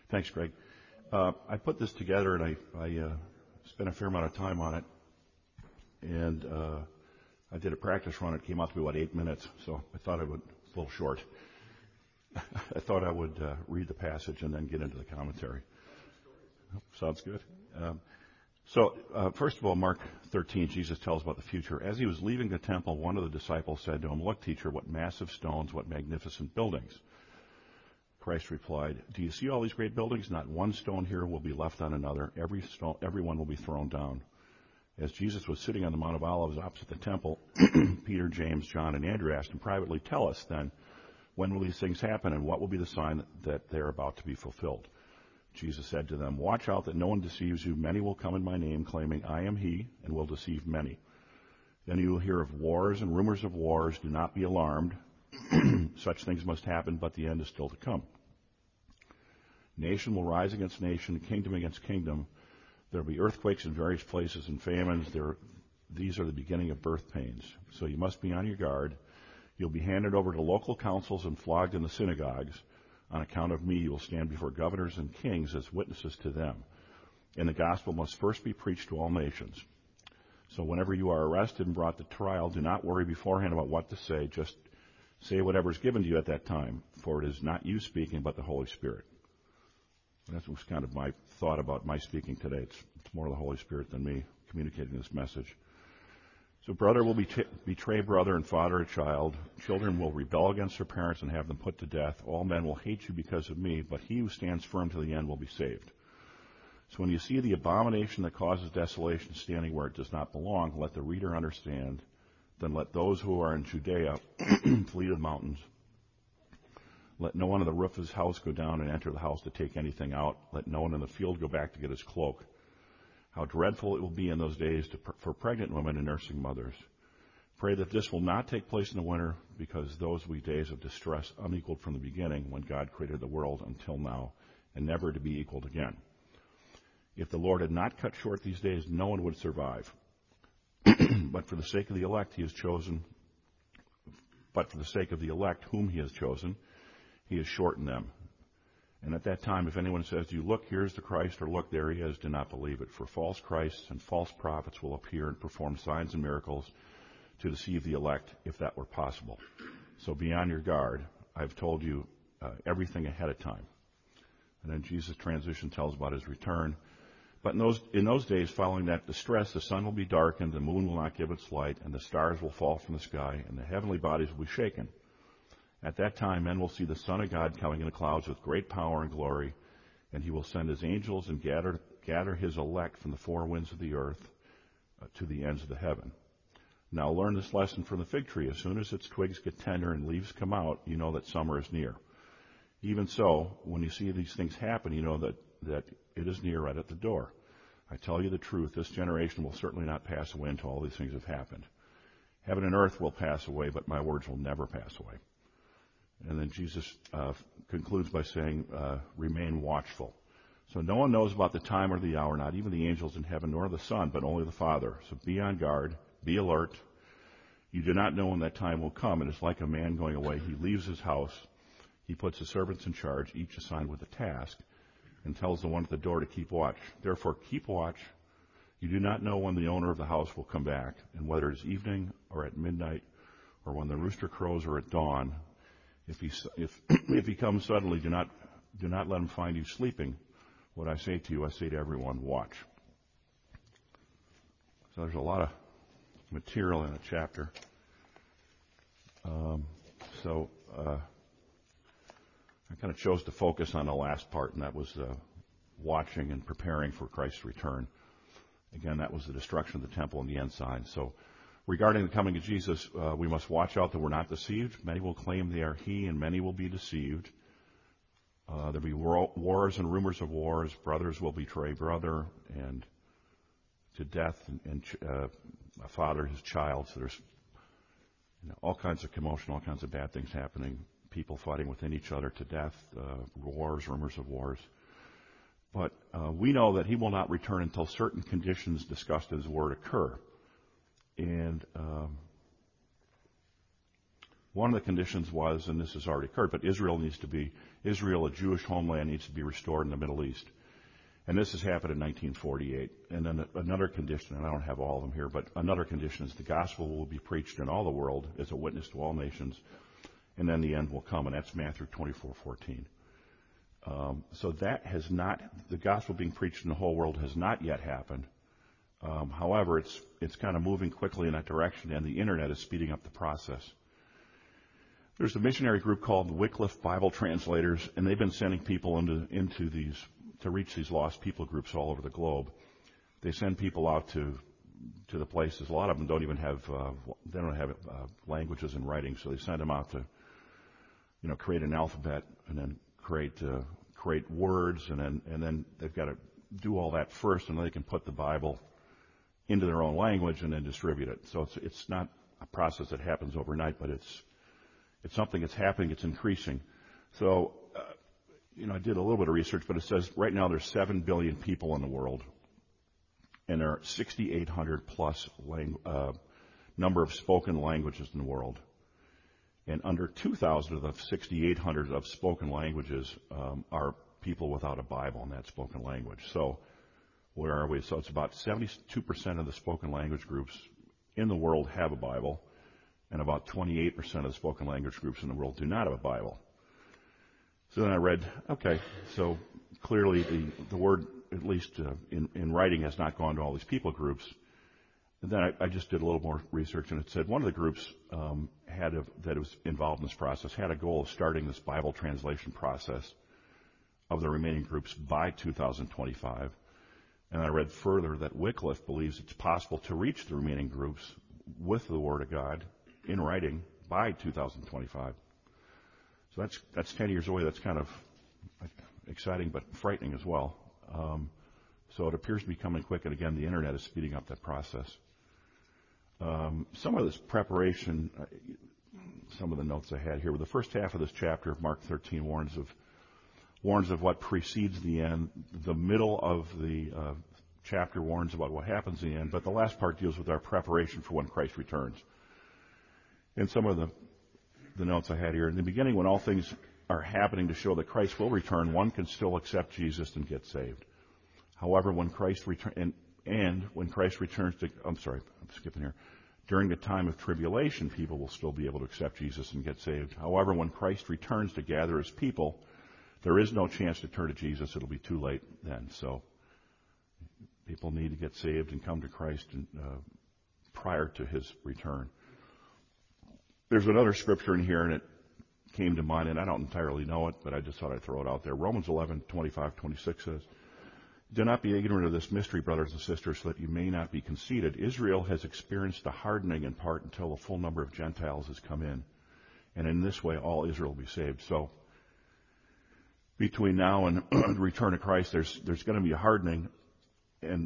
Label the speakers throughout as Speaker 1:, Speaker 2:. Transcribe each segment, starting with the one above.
Speaker 1: Thanks, Greg. I put this together and I spent a fair amount of time on it. And I did a practice run. It came out to be about 8 minutes, so I thought it's a little short. I thought I would read the passage and then get into the commentary. Sounds good. First of all, Mark 13, Jesus tells about the future. As he was leaving the temple, one of the disciples said to him, "Look, teacher, what massive stones, what magnificent buildings." Christ replied, "Do you see all these great buildings? Not one stone here will be left on another. Every one will be thrown down." As Jesus was sitting on the Mount of Olives opposite the temple, Peter, James, John, and Andrew asked him privately, "Tell us then, when will these things happen, and what will be the sign that they are about to be fulfilled?" Jesus said to them, "Watch out that no one deceives you. Many will come in my name, claiming, 'I am he,' and will deceive many. Then you will hear of wars and rumors of wars. Do not be alarmed. Such things must happen, but the end is still to come. Nation will rise against nation, kingdom against kingdom. There will be earthquakes in various places and famines. These are the beginning of birth pains. So you must be on your guard. You'll be handed over to local councils and flogged in the synagogues. On account of me, you will stand before governors and kings as witnesses to them. And the gospel must first be preached to all nations. So whenever you are arrested and brought to trial, do not worry beforehand about what to say. Just say whatever is given to you at that time, for it is not you speaking, but the Holy Spirit." That was kind of my thought about my speaking today. It's more the Holy Spirit than me communicating this message. So brother will betray brother and father a child. Children will rebel against their parents and have them put to death. All men will hate you because of me, but he who stands firm to the end will be saved. So when you see the abomination that causes desolation standing where it does not belong, let the reader understand. Then let those who are in Judea flee to the mountains. Let no one on the roof of his house go down and enter the house to take anything out. Let no one in the field go back to get his cloak. How dreadful it will be in those days for pregnant women and nursing mothers. Pray that this will not take place in the winter, because those will be days of distress unequaled from the beginning when God created the world until now, and never to be equaled again. If the Lord had not cut short these days, no one would survive. But for the sake of the elect whom he has chosen, he has shortened them. And at that time, if anyone says to you, "Look, here's the Christ," or "Look, there he is," do not believe it. For false Christs and false prophets will appear and perform signs and miracles to deceive the elect, if that were possible. So be on your guard. I've told you everything ahead of time. And then Jesus' transition tells about his return. But in those days following that distress, the sun will be darkened, the moon will not give its light, and the stars will fall from the sky, and the heavenly bodies will be shaken. At that time, men will see the Son of God coming in the clouds with great power and glory, and he will send his angels and gather his elect from the four winds of the earth to the ends of the heaven. Now learn this lesson from the fig tree. As soon as its twigs get tender and leaves come out, you know that summer is near. Even so, when you see these things happen, you know that it is near, right at the door. I tell you the truth, this generation will certainly not pass away until all these things have happened. Heaven and earth will pass away, but my words will never pass away. And then Jesus concludes by saying, remain watchful. So no one knows about the time or the hour, not even the angels in heaven, nor the Son, but only the Father. So be on guard, be alert. You do not know when that time will come. It is like a man going away. He leaves his house. He puts his servants in charge, each assigned with a task, and tells the one at the door to keep watch. Therefore, keep watch. You do not know when the owner of the house will come back, and whether it is evening or at midnight, or when the rooster crows or at dawn. If he comes suddenly, do not let him find you sleeping. What I say to you, I say to everyone, watch. So there's a lot of material in a chapter. I kind of chose to focus on the last part, and that was watching and preparing for Christ's return. Again, that was the destruction of the temple and the end sign. So regarding the coming of Jesus, we must watch out that we're not deceived. Many will claim they are he, and many will be deceived. There'll be wars and rumors of wars. Brothers will betray brother, and to death, and a father his child. So there's all kinds of commotion, all kinds of bad things happening. People fighting within each other to death, wars, rumors of wars. But we know that he will not return until certain conditions discussed in his word occur. And One of the conditions was, and this has already occurred, but Israel, a Jewish homeland, needs to be restored in the Middle East. And this has happened in 1948. And then another condition, and I don't have all of them here, but another condition is the gospel will be preached in all the world as a witness to all nations, and then the end will come, and that's Matthew 24:14. So that has not, the gospel being preached in the whole world has not yet happened. However, it's kind of moving quickly in that direction, and the internet is speeding up the process. There's a missionary group called the Wycliffe Bible Translators, and they've been sending people into these to reach these lost people groups all over the globe. They send people out to the places. A lot of them don't even have languages in writing, so they send them out to create an alphabet and then create words, and then they've got to do all that first, and then they can put the Bible into their own language and then distribute it. So it's not a process that happens overnight, but it's something that's happening. It's increasing. So, I did a little bit of research, but it says right now there's 7 billion people in the world, and there are 6,800 plus number of spoken languages in the world. And under 2,000 of the 6,800 of spoken languages are people without a Bible in that spoken language. So where are we? So it's about 72% of the spoken language groups in the world have a Bible, and about 28% of the spoken language groups in the world do not have a Bible. So then I read, okay, so clearly the word, at least in writing, has not gone to all these people groups. And then I just did a little more research, and it said one of the groups that was involved in this process had a goal of starting this Bible translation process of the remaining groups by 2025. And I read further that Wycliffe believes it's possible to reach the remaining groups with the Word of God in writing by 2025. So that's 10 years away. That's kind of exciting but frightening as well. So it appears to be coming quick, and again, the internet is speeding up that process. Some of this preparation, some of the notes I had here, with the first half of this chapter of Mark 13 warns of what precedes the end. The middle of the chapter warns about what happens in the end, but the last part deals with our preparation for when Christ returns. And some of the notes I had here, in the beginning, when all things are happening to show that Christ will return, one can still accept Jesus and get saved. However, when Christ returns, and when Christ returns to, I'm skipping here. During the time of tribulation, people will still be able to accept Jesus and get saved. However, when Christ returns to gather his people, there is no chance to turn to Jesus. It'll be too late then. So people need to get saved and come to Christ prior to his return. There's another scripture in here, and it came to mind, and I don't entirely know it, but I just thought I'd throw it out there. Romans 11:25-26 says, "Do not be ignorant of this mystery, brothers and sisters, so that you may not be conceited. Israel has experienced a hardening in part until the full number of Gentiles has come in. And in this way, all Israel will be saved." So between now and the return of Christ, there's going to be a hardening. And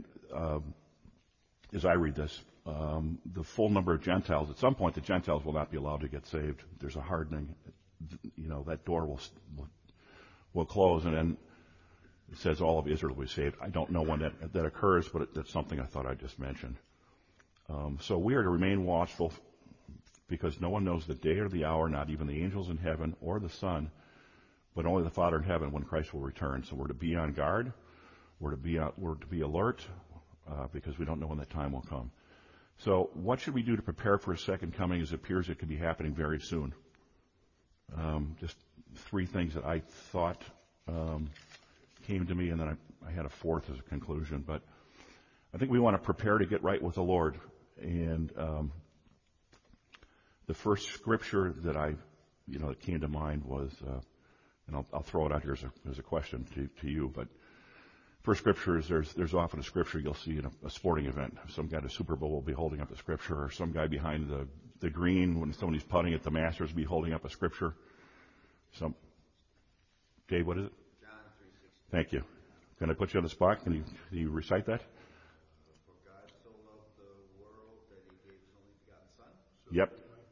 Speaker 1: as I read this, the full number of Gentiles, at some point, the Gentiles will not be allowed to get saved. There's a hardening. That door will close, and then it says all of Israel will be saved. I don't know when that occurs, but that's something I thought I'd just mention. So we are to remain watchful, because no one knows the day or the hour, not even the angels in heaven or the Son, but only the Father in heaven, when Christ will return. So we're to be on guard. We're to be alert, because we don't know when that time will come. So what should we do to prepare for his second coming, as it appears it could be happening very soon? Just 3 things that I thought came to me, and then I had a fourth as a conclusion. But I think we want to prepare to get right with the Lord. And the first scripture that that came to mind was, and I'll throw it out here as a question to you, but first scripture is there's often a scripture you'll see in a sporting event. Some guy at a Super Bowl will be holding up a scripture, or some guy behind the green when somebody's putting at the Masters will be holding up a scripture. Dave, what is it?
Speaker 2: John 3:16.
Speaker 1: Thank you. Can I put you on the spot? Can you recite that?
Speaker 2: For God so loved the world that he gave his only begotten Son.
Speaker 1: Yep.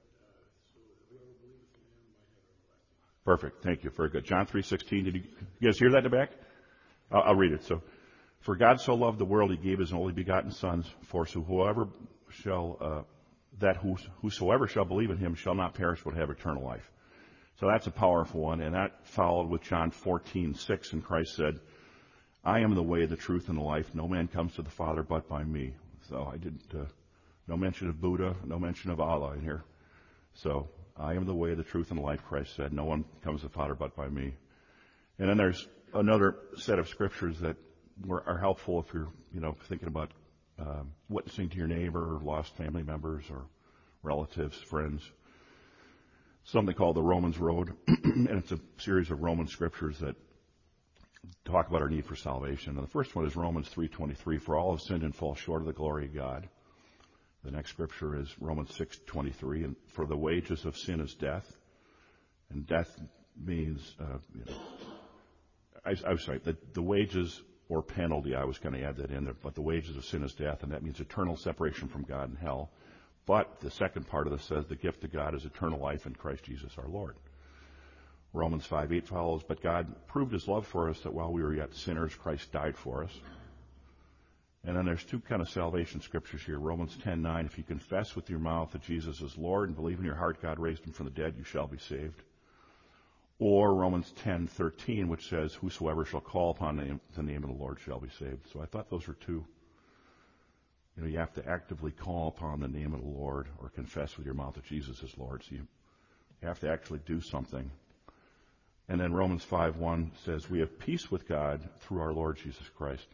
Speaker 1: Perfect. Thank you. Very good. John 3:16. Did you guys hear that in the back? I'll read it. So, for God so loved the world, he gave his only begotten Son, for so whoever shall that whosoever shall believe in him shall not perish but have eternal life. So that's a powerful one, and that followed with John 14:6, and Christ said, I am the way, the truth, and the life. No man comes to the Father but by me. So I didn't, no mention of Buddha, no mention of Allah in here. So I am the way, the truth, and the life, Christ said. No one comes to the Father but by me. And then there's another set of scriptures that are helpful if you're, thinking about witnessing to your neighbor or lost family members or relatives, friends. Something called the Romans Road, and it's a series of Roman scriptures that talk about our need for salvation. And the first one is Romans 3:23, for all have sinned and fall short of the glory of God. The next scripture is Romans 6:23, and for the wages of sin is death. And death means, I'm sorry, the wages or penalty, I was going to add that in there, but the wages of sin is death, and that means eternal separation from God in hell. But the second part of this says the gift of God is eternal life in Christ Jesus our Lord. Romans 5:8 follows, but God proved his love for us that while we were yet sinners, Christ died for us. And then there's two kind of salvation scriptures here. Romans 10:9, if you confess with your mouth that Jesus is Lord and believe in your heart God raised him from the dead, you shall be saved. Or Romans 10:13, which says, whosoever shall call upon the name of the Lord shall be saved. So I thought those were two. You have to actively call upon the name of the Lord or confess with your mouth that Jesus is Lord. So you have to actually do something. And then Romans 5:1 says, we have peace with God through our Lord Jesus Christ.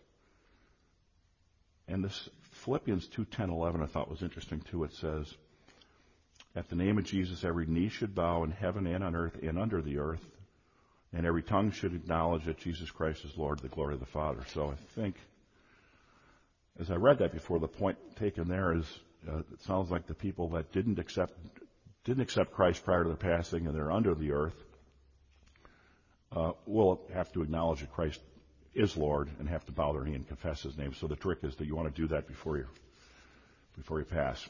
Speaker 1: And this Philippians 2:10-11 I thought was interesting too. It says, at the name of Jesus, every knee should bow in heaven and on earth and under the earth, and every tongue should acknowledge that Jesus Christ is Lord, to the glory of the Father. So I think, as I read that before, the point taken there is, it sounds like the people that didn't accept Christ prior to their passing and they're under the earth, will have to acknowledge that Christ is Lord and have to bow their knee and confess his name. So the trick is that you want to do that before you pass.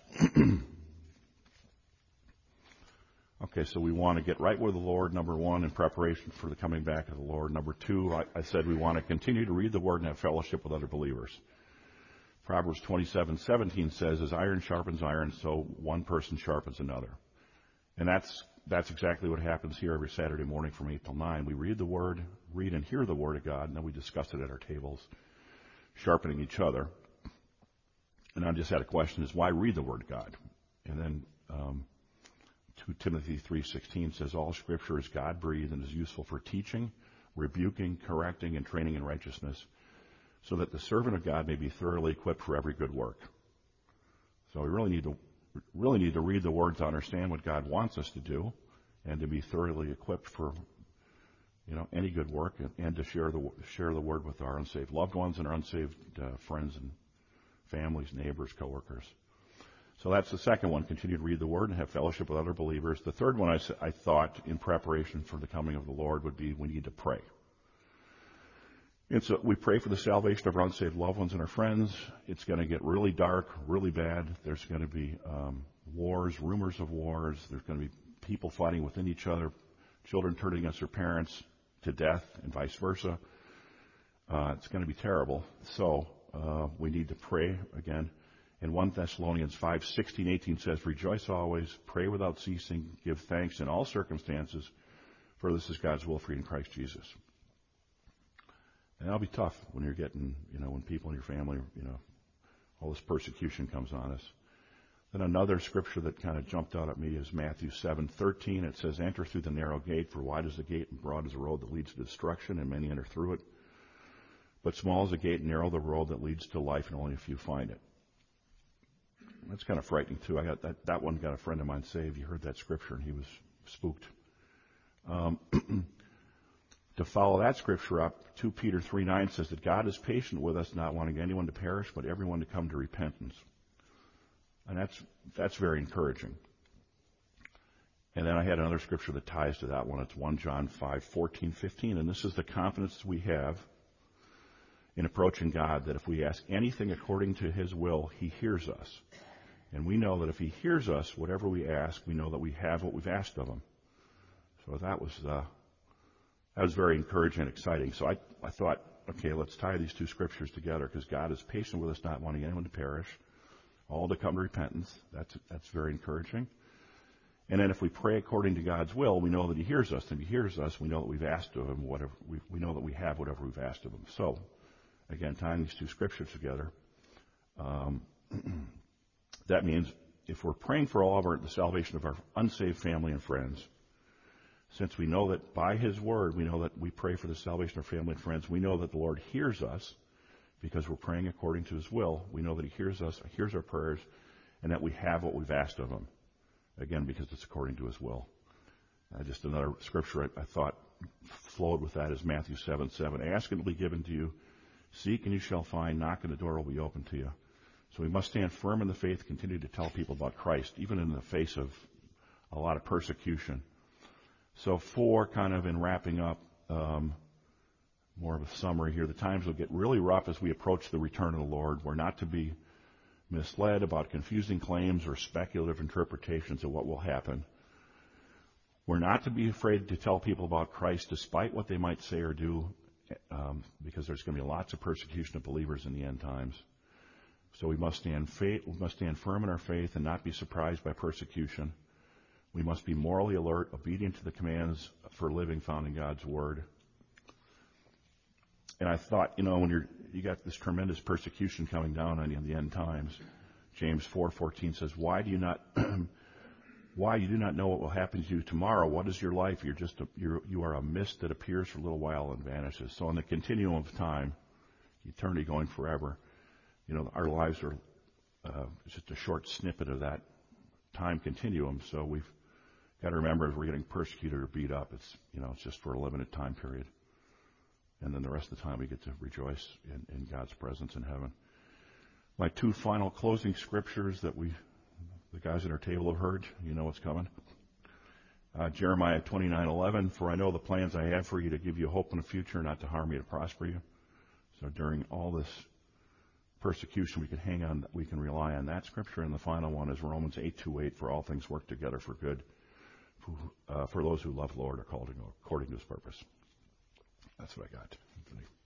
Speaker 1: Okay, so we want to get right with the Lord, number one, in preparation for the coming back of the Lord. Number two, I said we want to continue to read the Word and have fellowship with other believers. Proverbs 27:17 says, as iron sharpens iron, so one person sharpens another. And that's exactly what happens here every Saturday morning from 8 till 9. We read the Word, read and hear the Word of God, and then we discuss it at our tables, sharpening each other. And I just had a question, is why read the Word of God? And then 2 Timothy 3:16 says, all Scripture is God-breathed and is useful for teaching, rebuking, correcting, and training in righteousness, so that the servant of God may be thoroughly equipped for every good work. So we really need to read the Word to understand what God wants us to do, and to be thoroughly equipped for, any good work, and to share the Word with our unsaved loved ones and our unsaved friends and families, neighbors, coworkers. So that's the second one. Continue to read the Word and have fellowship with other believers. The third one I thought in preparation for the coming of the Lord would be we need to pray. And so we pray for the salvation of our unsaved loved ones and our friends. It's going to get really dark, really bad. There's going to be wars, rumors of wars. There's going to be people fighting within each other, children turning against their parents to death, and vice versa. It's going to be terrible. So we need to pray again. And 1 Thessalonians 5:16-18 says, rejoice always, pray without ceasing, give thanks in all circumstances, for this is God's will for you in Christ Jesus. And that'll be tough when you're getting, when people in your family, all this persecution comes on us. Then another scripture that kind of jumped out at me is Matthew 7:13. It says, enter through the narrow gate, for wide is the gate and broad is the road that leads to destruction, and many enter through it. But small is the gate and narrow the road that leads to life, and only a few find it. That's kind of frightening too. I got that one got a friend of mine saved. He heard that scripture and he was spooked. To follow that scripture up, 2 Peter 3:9 says that God is patient with us, not wanting anyone to perish, but everyone to come to repentance. And that's very encouraging. And then I had another scripture that ties to that one. It's 1 John 5:14-15. And this is the confidence we have in approaching God, that if we ask anything according to his will, he hears us. And we know that if he hears us, whatever we ask, we know that we have what we've asked of him. So that was very encouraging and exciting. So I thought, okay, let's tie these two scriptures together, because God is patient with us, not wanting anyone to perish. all to come to repentance. That's very encouraging. And then if we pray according to God's will, we know that He hears us. And if He hears us, we know that we've asked of Him whatever we know that we have whatever we've asked of Him. So, again, tying these two scriptures together, that means if we're praying for all of the salvation of our unsaved family and friends, since we know that by His word, we know that we pray for the salvation of our family and friends, we know that the Lord hears us because we're praying according to His will. We know that He hears us, hears our prayers, and that we have what we've asked of Him. Again, because it's according to His will. Just another scripture I thought flowed with that is Matthew 7:7. Ask and it will be given to you. Seek and you shall find. Knock and the door will be open to you. So we must stand firm in the faith, continue to tell people about Christ, even in the face of a lot of persecution. So 4, kind of in wrapping up, more of a summary here. The times will get really rough as we approach the return of the Lord. We're not to be misled about confusing claims or speculative interpretations of what will happen. We're not to be afraid to tell people about Christ despite what they might say or do, because there's going to be lots of persecution of believers in the end times. So we must stand firm in our faith and not be surprised by persecution. We must be morally alert, obedient to the commands for living found in God's Word. And I thought, when you got this tremendous persecution coming down on you in the end times, James 4:14 says, Why do you do not know what will happen to you tomorrow? What is your life? You are a mist that appears for a little while and vanishes. So on the continuum of time, eternity going forever, our lives are just a short snippet of that time continuum. So we've got to remember if we're getting persecuted or beat up, it's just for a limited time period. And then the rest of the time we get to rejoice in God's presence in heaven. My 2 final closing scriptures that the guys at our table have heard, you know what's coming. Jeremiah 29:11, for I know the plans I have for you to give you hope in the future, not to harm you, to prosper you. So during all this persecution, we can rely on that scripture. And the final one is Romans 8:28, for all things work together for good, for those who love the Lord are called according to His purpose. That's what I got, Anthony.